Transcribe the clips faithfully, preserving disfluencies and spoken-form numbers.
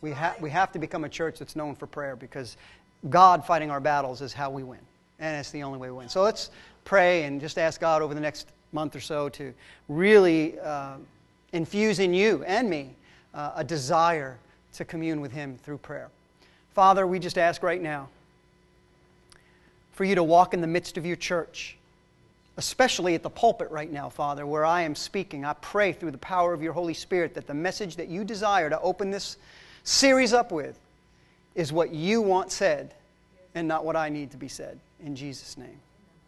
We, ha- we have to become a church that's known for prayer, because God fighting our battles is how we win. And it's the only way we win. So let's pray and just ask God over the next month or so to really uh, infuse in you and me uh, a desire to commune with Him through prayer. Father, we just ask right now for you to walk in the midst of your church, especially at the pulpit right now, Father, where I am speaking. I pray through the power of your Holy Spirit that the message that you desire to open this series up with is what you want said and not what I need to be said. In Jesus' name.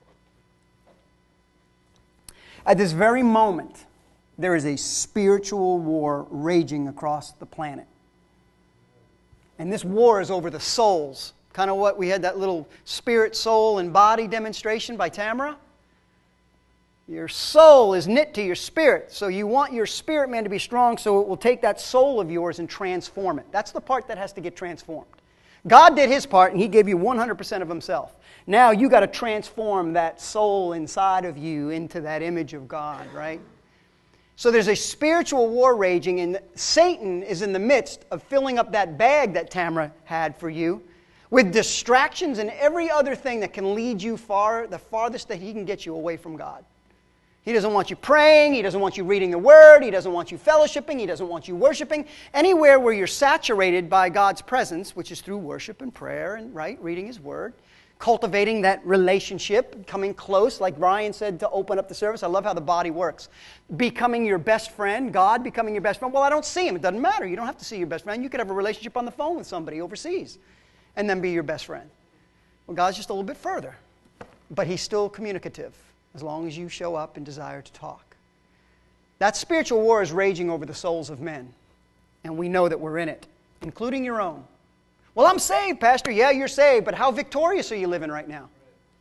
At this very moment, there is a spiritual war raging across the planet. And this war is over the souls. Kind of what we had that little spirit, soul, and body demonstration by Tamara. Your soul is knit to your spirit. So you want your spirit man to be strong, so it will take that soul of yours and transform it. That's the part that has to get transformed. God did His part, and He gave you one hundred percent of Himself. Now you got to transform that soul inside of you into that image of God, right? So there's a spiritual war raging, and Satan is in the midst of filling up that bag that Tamara had for you with distractions and every other thing that can lead you far, the farthest that he can get you away from God. He doesn't want you praying. He doesn't want you reading the Word. He doesn't want you fellowshipping. He doesn't want you worshiping. Anywhere where you're saturated by God's presence, which is through worship and prayer and, right, reading His Word, cultivating that relationship, coming close, like Brian said to open up the service. I love how the body works. Becoming your best friend, God becoming your best friend. Well, I don't see Him. It doesn't matter. You don't have to see your best friend. You could have a relationship on the phone with somebody overseas and then be your best friend. Well, God's just a little bit further. But He's still communicative as long as you show up and desire to talk. That spiritual war is raging over the souls of men. And we know that we're in it, including your own. Well, I'm saved, Pastor. Yeah, you're saved, but how victorious are you living right now?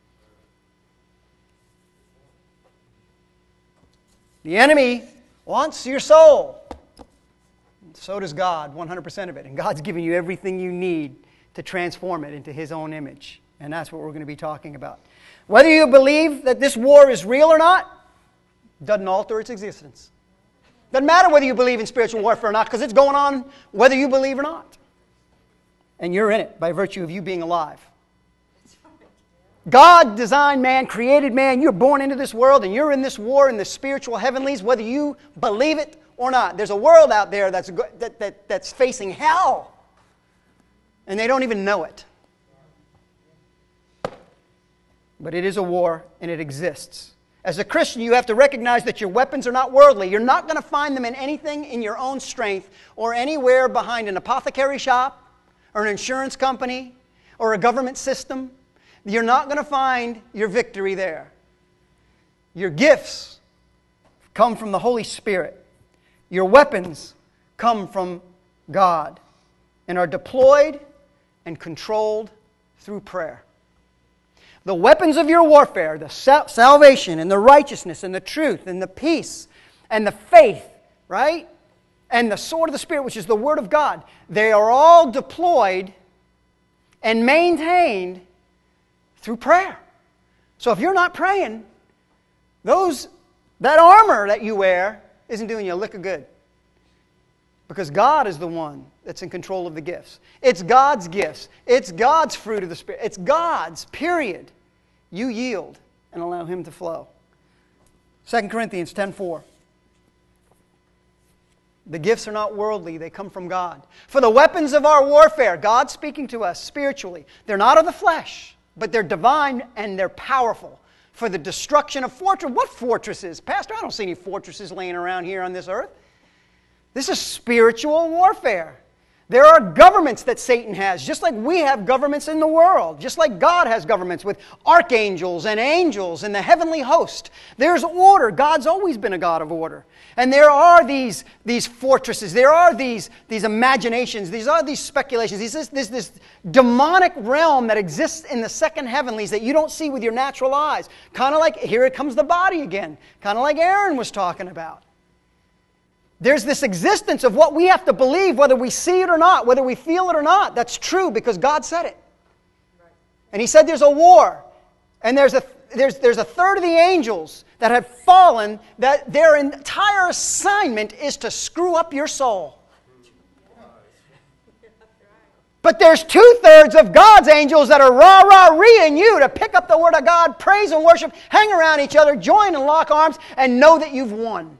The enemy wants your soul. So does God, one hundred percent of it. And God's giving you everything you need to transform it into His own image. And that's what we're going to be talking about. Whether you believe that this war is real or not, doesn't alter its existence. Doesn't matter whether you believe in spiritual warfare or not, because it's going on whether you believe or not. And you're in it by virtue of you being alive. God designed man, created man. You're born into this world, and you're in this war in the spiritual heavenlies, whether you believe it or not. There's a world out there that's, that, that, that's facing hell, and they don't even know it. But it is a war, and it exists. As a Christian, you have to recognize that your weapons are not worldly. You're not going to find them in anything in your own strength or anywhere behind an apothecary shop or an insurance company or a government system. You're not going to find your victory there. Your gifts come from the Holy Spirit. Your weapons come from God and are deployed and controlled through prayer. The weapons of your warfare, the sal- salvation and the righteousness and the truth and the peace and the faith, right? And the sword of the Spirit, which is the Word of God, they are all deployed and maintained through prayer. So if you're not praying, those that armor that you wear isn't doing you a lick of good. Because God is the one that's in control of the gifts. It's God's gifts. It's God's fruit of the Spirit. It's God's, period. You yield and allow Him to flow. Second Corinthians ten four. The gifts are not worldly, they come from God. For the weapons of our warfare, God speaking to us spiritually, they're not of the flesh, but they're divine and they're powerful for the destruction of fortresses. What fortresses? Pastor, I don't see any fortresses laying around here on this earth. This is spiritual warfare. There are governments that Satan has, just like we have governments in the world, just like God has governments with archangels and angels and the heavenly host. There's order. God's always been a God of order. And there are these, these fortresses. There are these, these imaginations. These are these speculations. These, this, this, this demonic realm that exists in the second heavenlies that you don't see with your natural eyes. Kind of like, here it comes the body again. Kind of like Aaron was talking about. There's this existence of what we have to believe, whether we see it or not, whether we feel it or not. That's true because God said it. And He said there's a war. And there's a, there's, there's a third of the angels that have fallen, that their entire assignment is to screw up your soul. But there's two-thirds of God's angels that are rah-rah-reeing you to pick up the Word of God, praise and worship, hang around each other, join and lock arms, and know that you've won.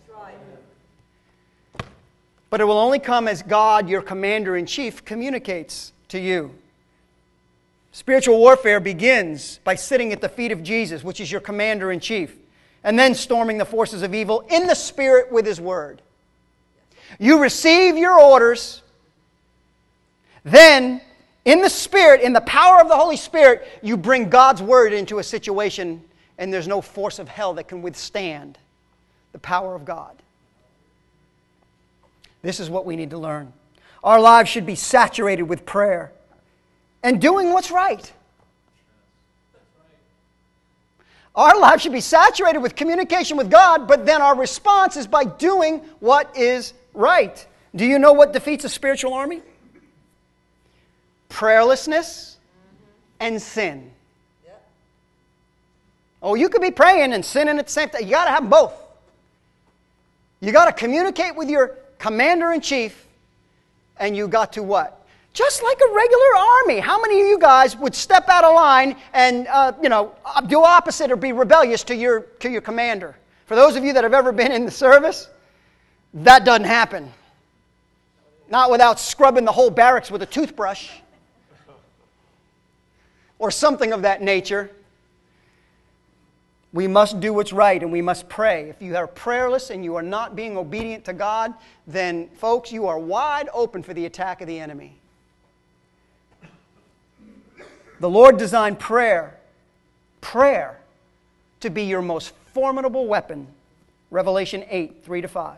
But it will only come as God, your commander-in-chief, communicates to you. Spiritual warfare begins by sitting at the feet of Jesus, which is your commander-in-chief, and then storming the forces of evil in the Spirit with His Word. You receive your orders, then in the Spirit, in the power of the Holy Spirit, you bring God's Word into a situation, and there's no force of hell that can withstand the power of God. This is what we need to learn. Our lives should be saturated with prayer and doing what's right. Our lives should be saturated with communication with God, but then our response is by doing what is right. Do you know what defeats a spiritual army? Prayerlessness and sin. Oh, you could be praying and sinning at the same time. You got to have them both. You got to communicate with your commander-in-chief, and you got to what? Just like a regular army. How many of you guys would step out of line and, uh, you know, do opposite or be rebellious to your, to your commander? For those of you that have ever been in the service, that doesn't happen. Not without scrubbing the whole barracks with a toothbrush or something of that nature. We must do what's right, and we must pray. If you are prayerless and you are not being obedient to God, then, folks, you are wide open for the attack of the enemy. The Lord designed prayer, prayer, to be your most formidable weapon. Revelation eight, three to five.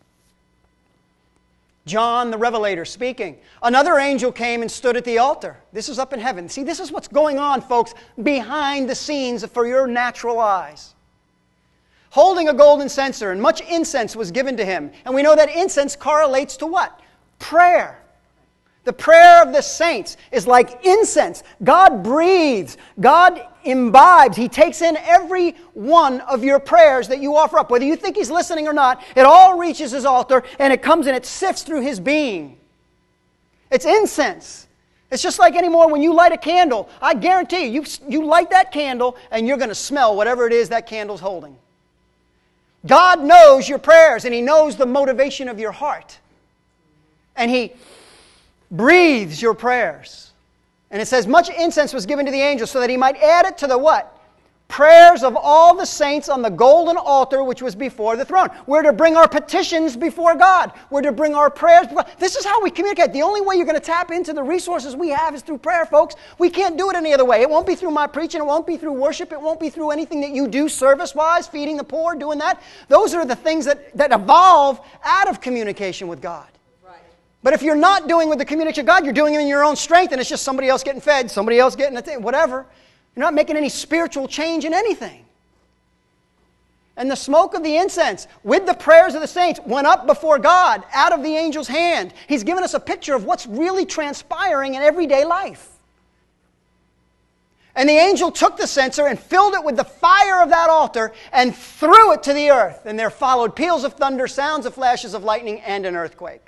John the Revelator speaking. Another angel came and stood at the altar. This is up in heaven. See, this is what's going on, folks, behind the scenes for your natural eyes. Holding a golden censer, and much incense was given to him. And we know that incense correlates to what? Prayer. The prayer of the saints is like incense. God breathes. God imbibes. He takes in every one of your prayers that you offer up. Whether you think He's listening or not, it all reaches His altar, and it comes and it sifts through His being. It's incense. It's just like anymore when you light a candle. I guarantee you, you, you light that candle, and you're going to smell whatever it is that candle's holding. God knows your prayers, and He knows the motivation of your heart. And He breathes your prayers. And it says, much incense was given to the angel so that he might add it to the what? Prayers of all the saints on the golden altar which was before the throne. We're to bring our petitions before God. We're to bring our prayers before. This is how we communicate. The only way you're going to tap into the resources we have is through prayer, folks. We can't do it any other way. It won't be through my preaching. It won't be through worship. It won't be through anything that you do service-wise, feeding the poor, doing that. Those are the things that, that evolve out of communication with God. But if you're not doing with the communication of God, you're doing it in your own strength, and it's just somebody else getting fed, somebody else getting a thing, whatever. You're not making any spiritual change in anything. And the smoke of the incense with the prayers of the saints went up before God out of the angel's hand. He's given us a picture of what's really transpiring in everyday life. And the angel took the censer and filled it with the fire of that altar and threw it to the earth. And there followed peals of thunder, sounds of flashes of lightning, and an earthquake.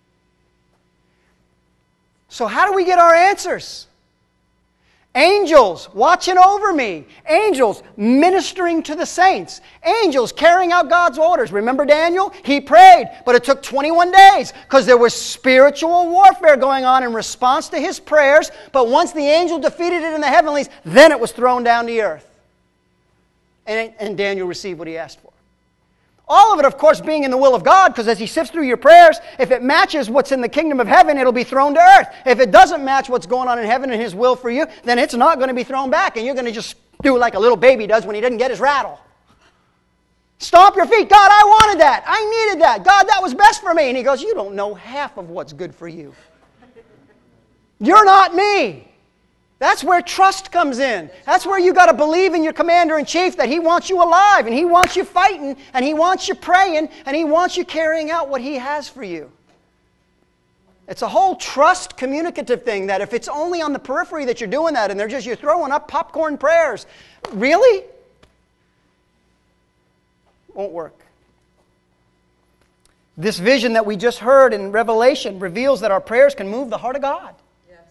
So how do we get our answers? Angels watching over me. Angels ministering to the saints. Angels carrying out God's orders. Remember Daniel? He prayed, but it took twenty-one days because there was spiritual warfare going on in response to his prayers. But once the angel defeated it in the heavenlies, then it was thrown down to earth. And, and Daniel received what he asked for. All of it, of course, being in the will of God, because as He sifts through your prayers, if it matches what's in the kingdom of heaven, it'll be thrown to earth. If it doesn't match what's going on in heaven and His will for you, then it's not going to be thrown back, and you're going to just do like a little baby does when he doesn't get his rattle. Stomp your feet. God, I wanted that. I needed that. God, that was best for me. And He goes, you don't know half of what's good for you. You're not me. That's where trust comes in. That's where you got to believe in your commander-in-chief that He wants you alive, and He wants you fighting, and He wants you praying, and He wants you carrying out what He has for you. It's a whole trust communicative thing that if it's only on the periphery that you're doing that and they're just you're throwing up popcorn prayers, really? Won't work. This vision that we just heard in Revelation reveals that our prayers can move the heart of God. Yes.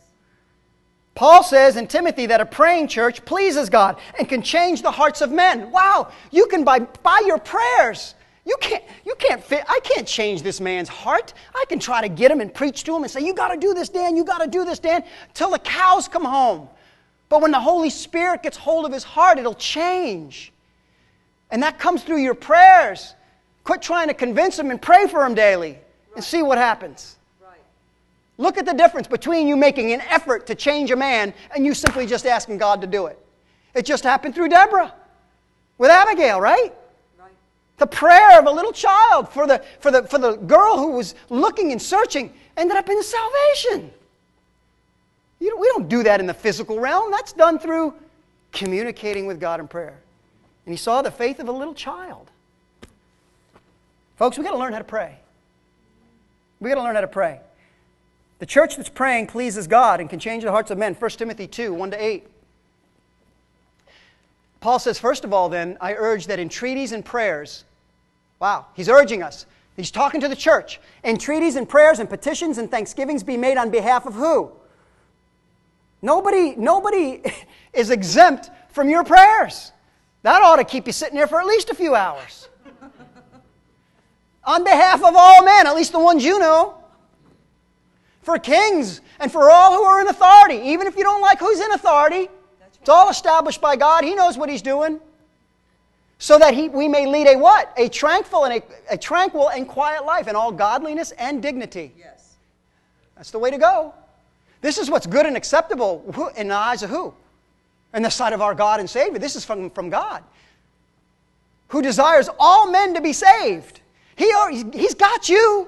Paul says in Timothy that a praying church pleases God and can change the hearts of men. Wow, you can by, by your prayers, you can't, you can't fit, I can't change this man's heart. I can try to get him and preach to him and say, you got to do this, Dan, you got to do this, Dan, till the cows come home. But when the Holy Spirit gets hold of his heart, it'll change. And that comes through your prayers. Quit trying to convince him and pray for him daily and see what happens. Look at the difference between you making an effort to change a man and you simply just asking God to do it. It just happened through Deborah with Abigail, right? Right. The prayer of a little child for the, for, the, for the girl who was looking and searching ended up in salvation. You know, we don't do that in the physical realm. That's done through communicating with God in prayer. And he saw the faith of a little child. Folks, we've got to learn how to pray. We've got to learn how to pray. The church that's praying pleases God and can change the hearts of men. First Timothy two, one to eight. Paul says, first of all then, I urge that entreaties and prayers, wow, he's urging us. He's talking to the church. Entreaties and prayers and petitions and thanksgivings be made on behalf of who? Nobody, nobody is exempt from your prayers. That ought to keep you sitting there for at least a few hours. On behalf of all men, at least the ones you know. For kings and for all who are in authority. Even if you don't like who's in authority, it's all established by God. He knows what He's doing. So that he, we may lead a what? A tranquil and a, a tranquil and quiet life in all godliness and dignity. Yes. That's the way to go. This is what's good and acceptable in the eyes of who? In the sight of our God and Savior. This is from, from God. Who desires all men to be saved. He, he's got you.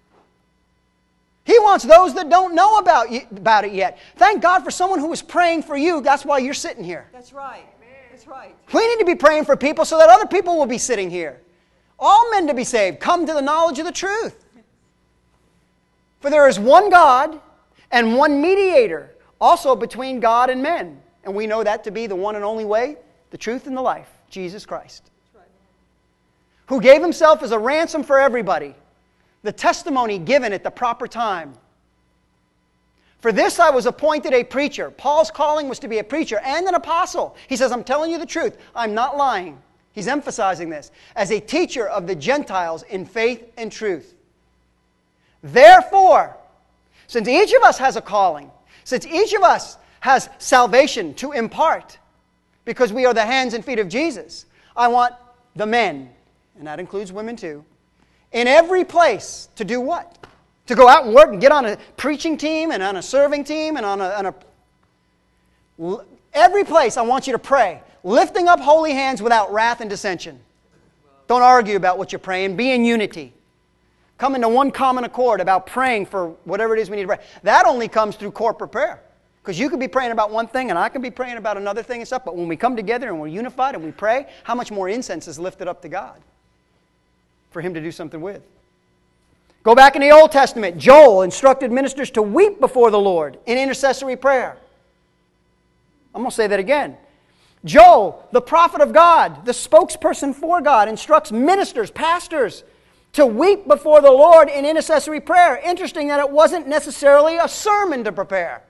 He wants those that don't know about, you, about it yet. Thank God for someone who is praying for you. That's why you're sitting here. That's right. That's right. We need to be praying for people so that other people will be sitting here. All men to be saved. Come to the knowledge of the truth. For there is one God and one mediator also between God and men. And we know that to be the one and only way, the truth, and the life. Jesus Christ. That's right. Who gave Himself as a ransom for everybody. The testimony given at the proper time. For this I was appointed a preacher. Paul's calling was to be a preacher and an apostle. He says, I'm telling you the truth. I'm not lying. He's emphasizing this. As a teacher of the Gentiles in faith and truth. Therefore, since each of us has a calling, since each of us has salvation to impart, because we are the hands and feet of Jesus, I want the men, and that includes women too, in every place to do what? To go out and work and get on a preaching team and on a serving team and on a, on a... Every place I want you to pray, lifting up holy hands without wrath and dissension. Don't argue about what you're praying. Be in unity. Come into one common accord about praying for whatever it is we need to pray. That only comes through corporate prayer. Because you could be praying about one thing and I could be praying about another thing and stuff. But when we come together and we're unified and we pray, how much more incense is lifted up to God for Him to do something with? Go back in the Old Testament. Joel instructed ministers to weep before the Lord in intercessory prayer. I'm going to say that again. Joel, the prophet of God, the spokesperson for God, instructs ministers, pastors, to weep before the Lord in intercessory prayer. Interesting that it wasn't necessarily a sermon to prepare.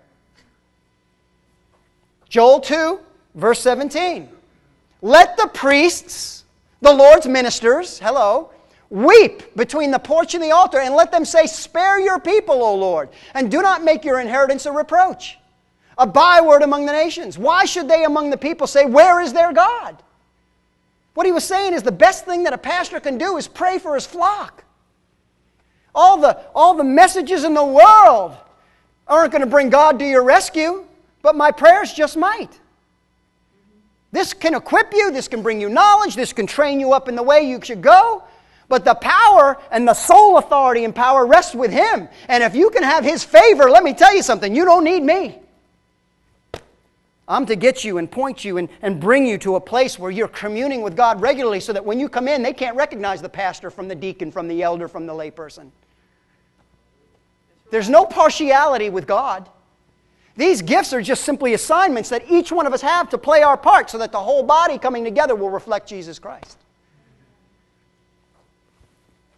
Joel two, verse seventeen. Let the priests, the Lord's ministers, hello, weep between the porch and the altar, and let them say, spare your people, O Lord, and do not make your inheritance a reproach, a byword among the nations. Why should they among the people say, where is their God? What he was saying is the best thing that a pastor can do is pray for his flock. All the, all the messages in the world aren't going to bring God to your rescue, but my prayers just might. This can equip you, this can bring you knowledge, this can train you up in the way you should go, but the power and the sole authority and power rests with Him. And if you can have His favor, let me tell you something, you don't need me. I'm to get you and point you and, and bring you to a place where you're communing with God regularly so that when you come in, they can't recognize the pastor from the deacon, from the elder, from the layperson. There's no partiality with God. These gifts are just simply assignments that each one of us have to play our part so that the whole body coming together will reflect Jesus Christ.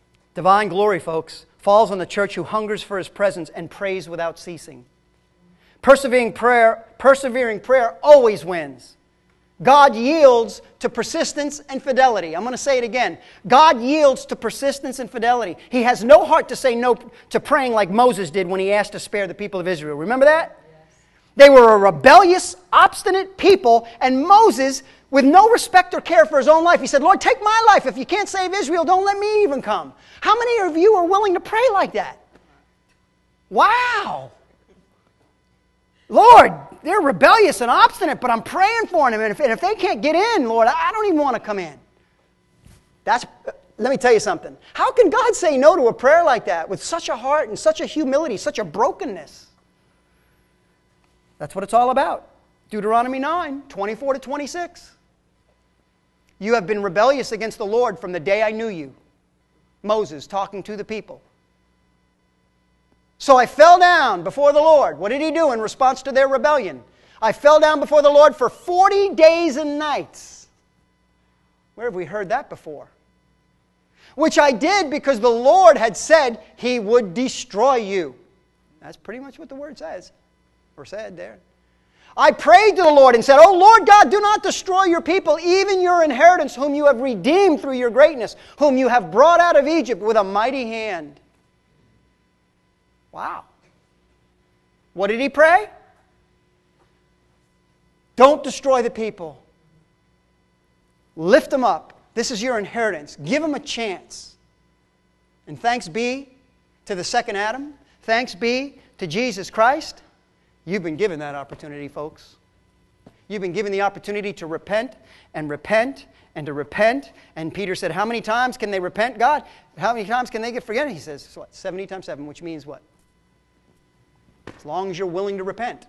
Divine glory, folks, falls on the church who hungers for His presence and prays without ceasing. Persevering prayer, persevering prayer always wins. God yields to persistence and fidelity. I'm going to say it again. God yields to persistence and fidelity. He has no heart to say no to praying like Moses did when he asked to spare the people of Israel. Remember that? Yes. They were a rebellious, obstinate people, and Moses, with no respect or care for his own life, he said, Lord, take my life. If you can't save Israel, don't let me even come. How many of you are willing to pray like that? Wow. Lord, they're rebellious and obstinate, but I'm praying for them. And if, and if they can't get in, Lord, I don't even want to come in. That's, let me tell you something. How can God say no to a prayer like that with such a heart and such a humility, such a brokenness? That's what it's all about. Deuteronomy nine, twenty-four to twenty-six. You have been rebellious against the Lord from the day I knew you. Moses talking to the people. So I fell down before the Lord. What did he do in response to their rebellion? I fell down before the Lord for forty days and nights. Where have we heard that before? Which I did because the Lord had said he would destroy you. That's pretty much what the word says, or said there. I prayed to the Lord and said, Oh Lord God, do not destroy your people, even your inheritance, whom you have redeemed through your greatness, whom you have brought out of Egypt with a mighty hand. Wow. What did he pray? Don't destroy the people. Lift them up. This is your inheritance. Give them a chance. And thanks be to the second Adam. Thanks be to Jesus Christ. You've been given that opportunity, folks. You've been given the opportunity to repent and repent and to repent. And Peter said, how many times can they repent, God? How many times can they get forgiven? He says, so what, seventy times seven, which means what? As long as you're willing to repent.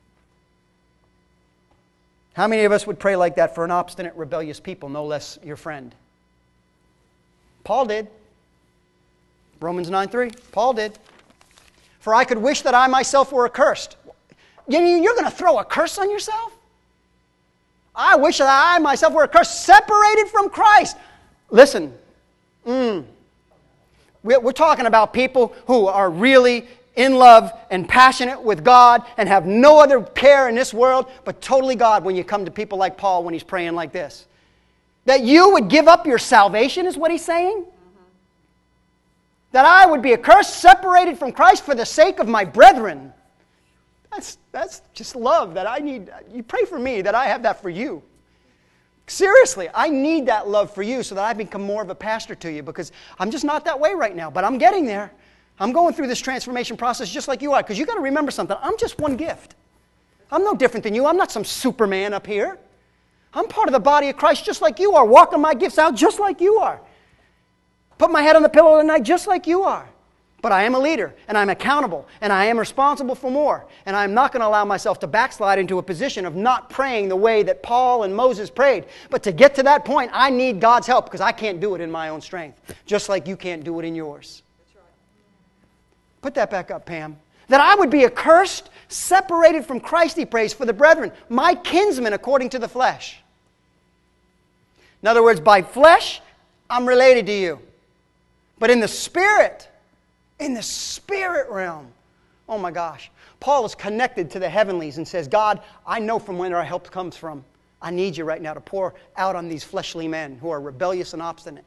How many of us would pray like that for an obstinate, rebellious people, no less your friend? Paul did. Romans nine three. Paul did. For I could wish that I myself were accursed. You're going to throw a curse on yourself? I wish that I myself were accursed, separated from Christ. Listen, mm, we're talking about people who are really in love and passionate with God and have no other care in this world but totally God when you come to people like Paul when he's praying like this. That you would give up your salvation is what he's saying? Mm-hmm. That I would be accursed, separated from Christ for the sake of my brethren. That's, that's just love that I need. You pray for me that I have that for you. Seriously, I need that love for you so that I become more of a pastor to you because I'm just not that way right now, but I'm getting there. I'm going through this transformation process just like you are, because you've got to remember something. I'm just one gift. I'm no different than you. I'm not some Superman up here. I'm part of the body of Christ just like you are, walking my gifts out just like you are. Put my head on the pillow at night just like you are. But I am a leader, and I'm accountable, and I am responsible for more. And I'm not going to allow myself to backslide into a position of not praying the way that Paul and Moses prayed. But to get to that point, I need God's help, because I can't do it in my own strength, just like you can't do it in yours. Put that back up, Pam. That I would be accursed, separated from Christ, he prays, for the brethren, my kinsmen according to the flesh. In other words, by flesh, I'm related to you. But in the spirit, in the spirit realm, oh my gosh, Paul is connected to the heavenlies and says, God, I know from where our help comes from. I need you right now to pour out on these fleshly men who are rebellious and obstinate.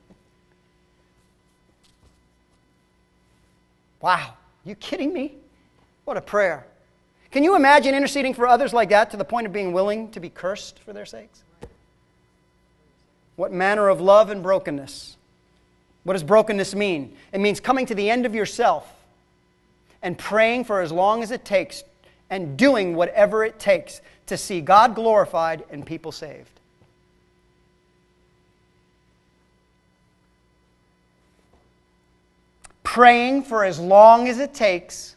Wow. You kidding me? What a prayer. Can you imagine interceding for others like that to the point of being willing to be cursed for their sakes? What manner of love and brokenness? What does brokenness mean? It means coming to the end of yourself and praying for as long as it takes and doing whatever it takes to see God glorified and people saved. Praying for as long as it takes,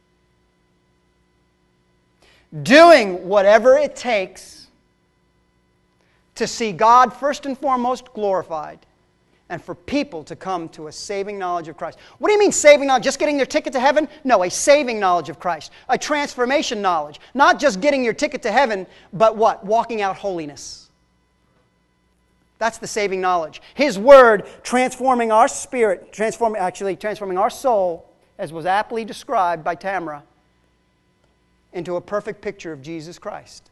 doing whatever it takes to see God first and foremost glorified and for people to come to a saving knowledge of Christ. What do you mean saving knowledge? Just getting their ticket to heaven? No, a saving knowledge of Christ. A transformation knowledge. Not just getting your ticket to heaven, but what? Walking out holiness. That's the saving knowledge. His Word transforming our spirit, transforming, actually transforming our soul, as was aptly described by Tamara, into a perfect picture of Jesus Christ.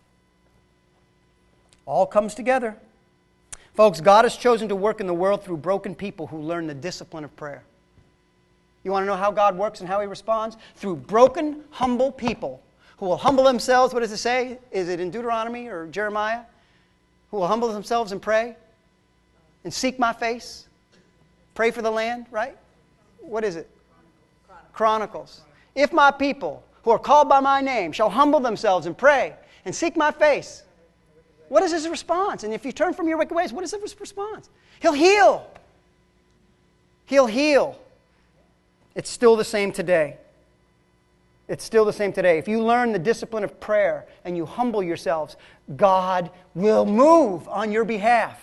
All comes together. Folks, God has chosen to work in the world through broken people who learn the discipline of prayer. You want to know how God works and how He responds? Through broken, humble people who will humble themselves. What does it say? Is it in Deuteronomy or Jeremiah? Who will humble themselves and pray and seek my face. Pray for the land, right? What is it? Chronicles. Chronicles. If my people who are called by my name shall humble themselves and pray and seek my face. What is His response? And if you turn from your wicked ways, what is His response? He'll heal. He'll heal. It's still the same today. It's still the same today. If you learn the discipline of prayer and you humble yourselves, God will move on your behalf.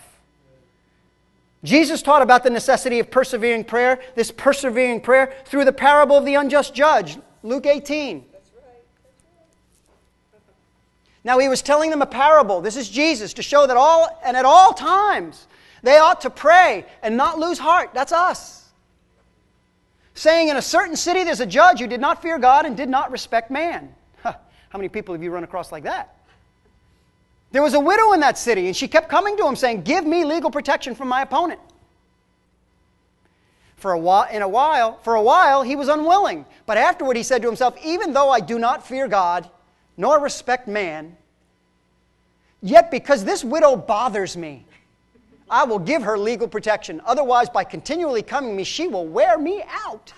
Jesus taught about the necessity of persevering prayer, this persevering prayer, through the parable of the unjust judge, Luke eighteen. That's right. That's right. Now He was telling them a parable. This is Jesus, to show that all and at all times they ought to pray and not lose heart. That's us. Saying in a certain city there's a judge who did not fear God and did not respect man. Huh. How many people have you run across like that? There was a widow in that city, and she kept coming to him saying, give me legal protection from my opponent. For a while, in a while, for a while, he was unwilling. But afterward he said to himself, even though I do not fear God, nor respect man, yet because this widow bothers me, I will give her legal protection. Otherwise, by continually coming to me, she will wear me out.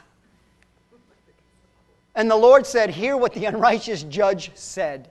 And the Lord said, hear what the unrighteous judge said.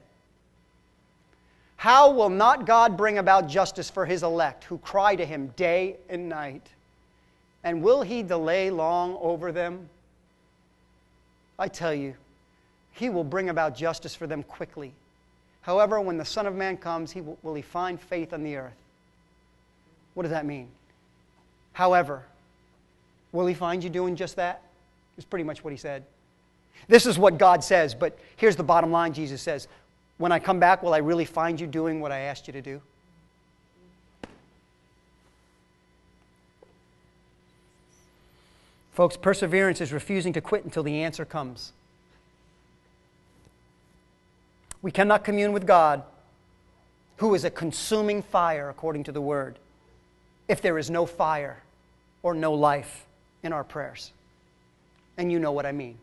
How will not God bring about justice for His elect, who cry to Him day and night? And will He delay long over them? I tell you, He will bring about justice for them quickly. However, when the Son of Man comes, he will, will He find faith on the earth? What does that mean? However, will He find you doing just that? It's pretty much what He said. This is what God says, but here's the bottom line. Jesus says, when I come back, will I really find you doing what I asked you to do? Folks, perseverance is refusing to quit until the answer comes. We cannot commune with God, who is a consuming fire, according to the Word, if there is no fire or no life in our prayers. And you know what I mean.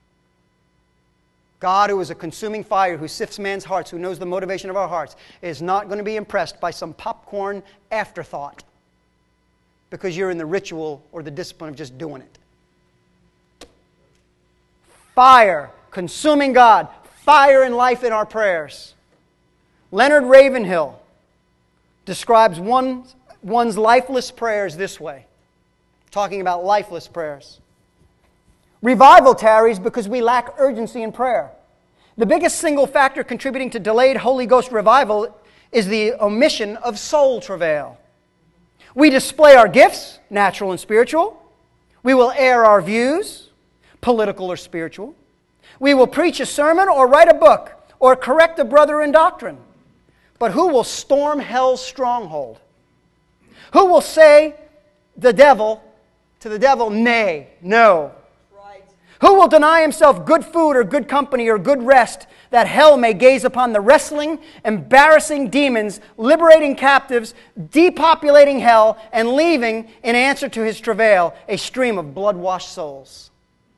God, who is a consuming fire, who sifts man's hearts, who knows the motivation of our hearts, is not going to be impressed by some popcorn afterthought because you're in the ritual or the discipline of just doing it. Fire, consuming God, fire and life in our prayers. Leonard Ravenhill describes one, one's lifeless prayers this way, talking about lifeless prayers. Revival tarries because we lack urgency in prayer. The biggest single factor contributing to delayed Holy Ghost revival is the omission of soul travail. We display our gifts, natural and spiritual. We will air our views, political or spiritual. We will preach a sermon or write a book or correct a brother in doctrine. But who will storm hell's stronghold? Who will say the devil to the devil, nay, no? Who will deny himself good food or good company or good rest, that hell may gaze upon the wrestling, embarrassing demons, liberating captives, depopulating hell, and leaving, in answer to his travail, a stream of blood-washed souls?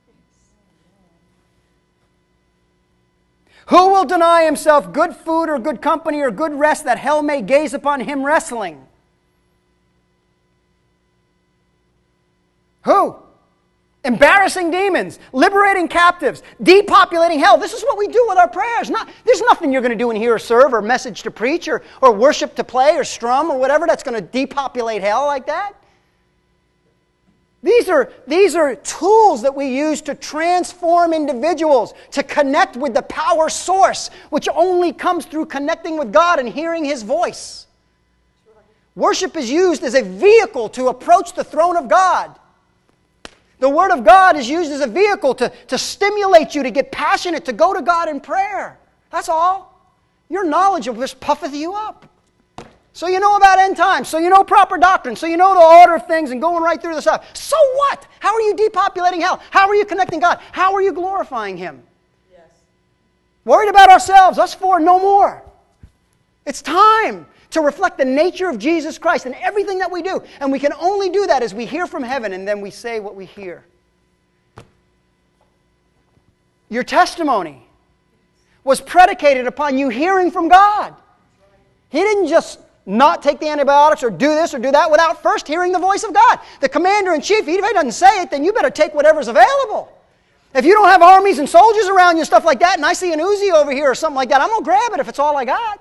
Who will deny himself good food or good company or good rest, that hell may gaze upon him wrestling? Who? Embarrassing demons, liberating captives, depopulating hell. This is what we do with our prayers. Not, there's nothing you're going to do in here or serve or message to preach or, or worship to play or strum or whatever that's going to depopulate hell like that. These are, these are tools that we use to transform individuals, to connect with the power source, which only comes through connecting with God and hearing His voice. Worship is used as a vehicle to approach the throne of God. The Word of God is used as a vehicle to, to stimulate you, to get passionate, to go to God in prayer. That's all. Your knowledge of this puffeth you up. So you know about end times. So you know proper doctrine. So you know the order of things and going right through the stuff. So what? How are you depopulating hell? How are you connecting God? How are you glorifying Him? Yes. Worried about ourselves, us four, no more. It's time to reflect the nature of Jesus Christ in everything that we do. And we can only do that as we hear from heaven and then we say what we hear. Your testimony was predicated upon you hearing from God. He didn't just not take the antibiotics or do this or do that without first hearing the voice of God. The commander-in-chief, if he doesn't say it, then you better take whatever's available. If you don't have armies and soldiers around you and stuff like that, and I see an Uzi over here or something like that, I'm going to grab it if it's all I got.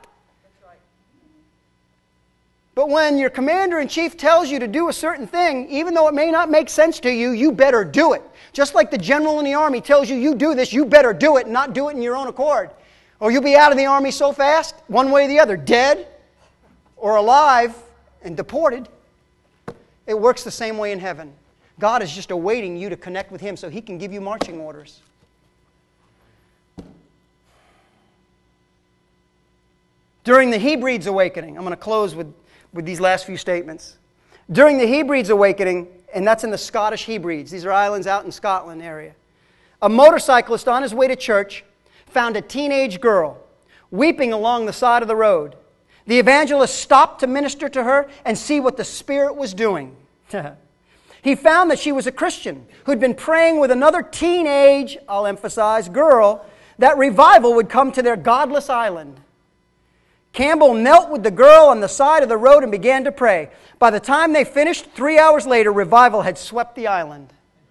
But when your commander-in-chief tells you to do a certain thing, even though it may not make sense to you, you better do it. Just like the general in the army tells you, you do this, you better do it and not do it in your own accord. Or you'll be out of the army so fast, one way or the other, dead or alive and deported. It works the same way in heaven. God is just awaiting you to connect with Him so He can give you marching orders. During the Hebrides awakening, I'm going to close with, with these last few statements. During the Hebrides awakening, and that's in the Scottish Hebrides, these are islands out in Scotland area, a motorcyclist on his way to church found a teenage girl weeping along the side of the road. The evangelist stopped to minister to her and see what the Spirit was doing. He found that she was a Christian who'd been praying with another teenage, I'll emphasize, girl, that revival would come to their godless island. Campbell knelt with the girl on the side of the road and began to pray. By the time they finished, three hours later, revival had swept the island.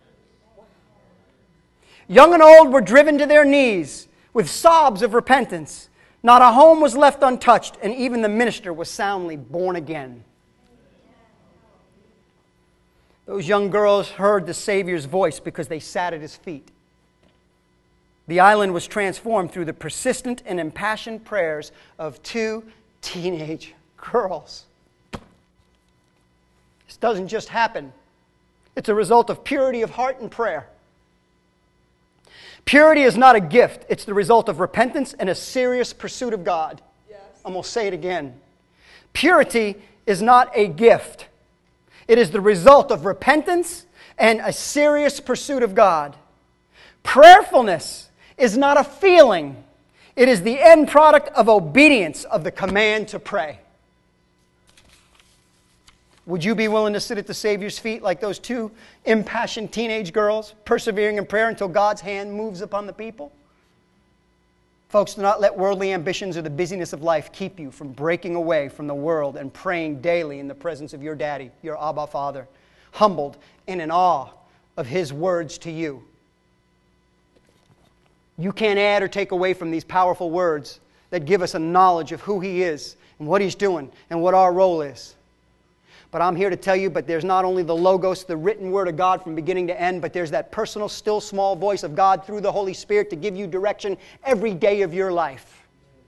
Young and old were driven to their knees with sobs of repentance. Not a home was left untouched, and even the minister was soundly born again. Those young girls heard the Savior's voice because they sat at His feet. The island was transformed through the persistent and impassioned prayers of two teenage girls. This doesn't just happen. It's a result of purity of heart and prayer. Purity is not a gift. It's the result of repentance and a serious pursuit of God. Yes. I'm going to say it again. Purity is not a gift. It is the result of repentance and a serious pursuit of God. Prayerfulness is not a feeling. It is the end product of obedience of the command to pray. Would you be willing to sit at the Savior's feet like those two impassioned teenage girls, persevering in prayer until God's hand moves upon the people? Folks, do not let worldly ambitions or the busyness of life keep you from breaking away from the world and praying daily in the presence of your daddy, your Abba Father, humbled and in awe of His words to you. You can't add or take away from these powerful words that give us a knowledge of who He is and what He's doing and what our role is. But I'm here to tell you, but there's not only the Logos, the written Word of God from beginning to end, but there's that personal, still, small voice of God through the Holy Spirit to give you direction every day of your life.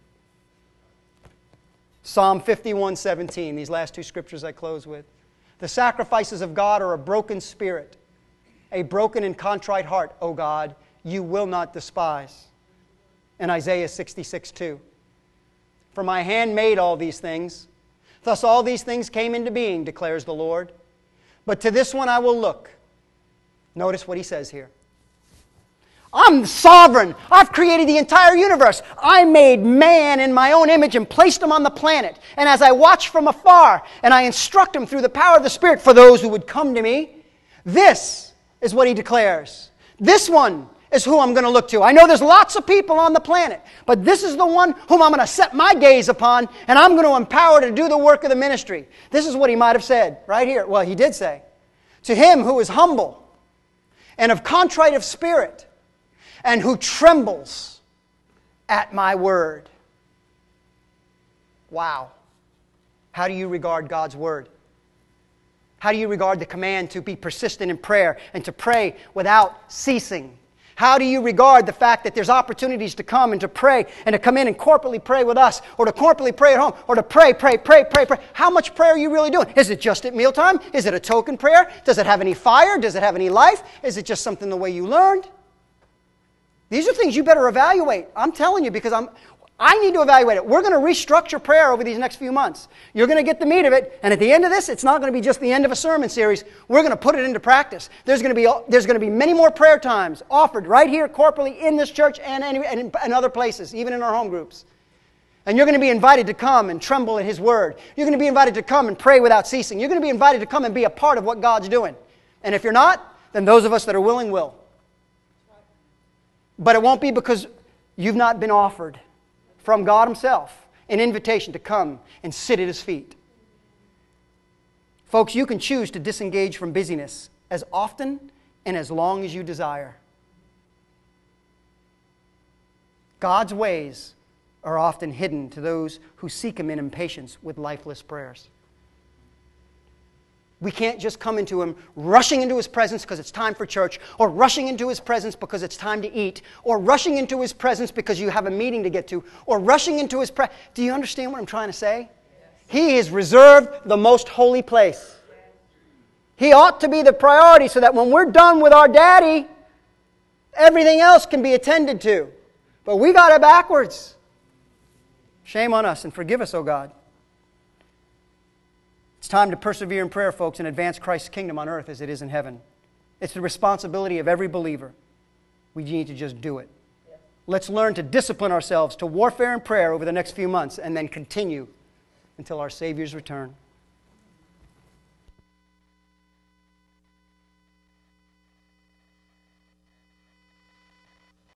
Psalm fifty-one seventeen, these last two scriptures I close with. The sacrifices of God are a broken spirit, a broken and contrite heart, O God, you will not despise. And Isaiah sixty-six two. For my hand made all these things. Thus all these things came into being, declares the Lord. But to this one I will look. Notice what He says here. I'm sovereign. I've created the entire universe. I made man in my own image and placed him on the planet. And as I watch from afar and I instruct him through the power of the Spirit for those who would come to me, this is what He declares. This one is who I'm going to look to. I know there's lots of people on the planet, but this is the one whom I'm going to set my gaze upon, and I'm going to empower to do the work of the ministry. This is what He might have said right here. Well, He did say, to him who is humble and of contrite of spirit and who trembles at my word. Wow. How do you regard God's word? How do you regard the command to be persistent in prayer and to pray without ceasing? How do you regard the fact that there's opportunities to come and to pray and to come in and corporately pray with us or to corporately pray at home or to pray, pray, pray, pray, pray? How much prayer are you really doing? Is it just at mealtime? Is it a token prayer? Does it have any fire? Does it have any life? Is it just something the way you learned? These are things you better evaluate. I'm telling you because I'm, I need to evaluate it. We're going to restructure prayer over these next few months. You're going to get the meat of it, and at the end of this, it's not going to be just the end of a sermon series. We're going to put it into practice. There's going to be, there's going to be many more prayer times offered right here corporately in this church and, and, and in other places, even in our home groups. And you're going to be invited to come and tremble at His Word. You're going to be invited to come and pray without ceasing. You're going to be invited to come and be a part of what God's doing. And if you're not, then those of us that are willing will. But it won't be because you've not been offered from God Himself an invitation to come and sit at His feet. Folks, you can choose to disengage from busyness as often and as long as you desire. God's ways are often hidden to those who seek Him in impatience with lifeless prayers. We can't just come into Him rushing into His presence because it's time for church, or rushing into His presence because it's time to eat, or rushing into His presence because you have a meeting to get to, or rushing into His presence. Do you understand what I'm trying to say? Yes. He has reserved the most holy place. Yes. He ought to be the priority so that when we're done with our daddy, everything else can be attended to. But we got it backwards. Shame on us, and forgive us, oh God. It's time to persevere in prayer, folks, and advance Christ's kingdom on earth as it is in heaven. It's the responsibility of every believer. We need to just do it. Yes. Let's learn to discipline ourselves to warfare and prayer over the next few months and then continue until our Savior's return.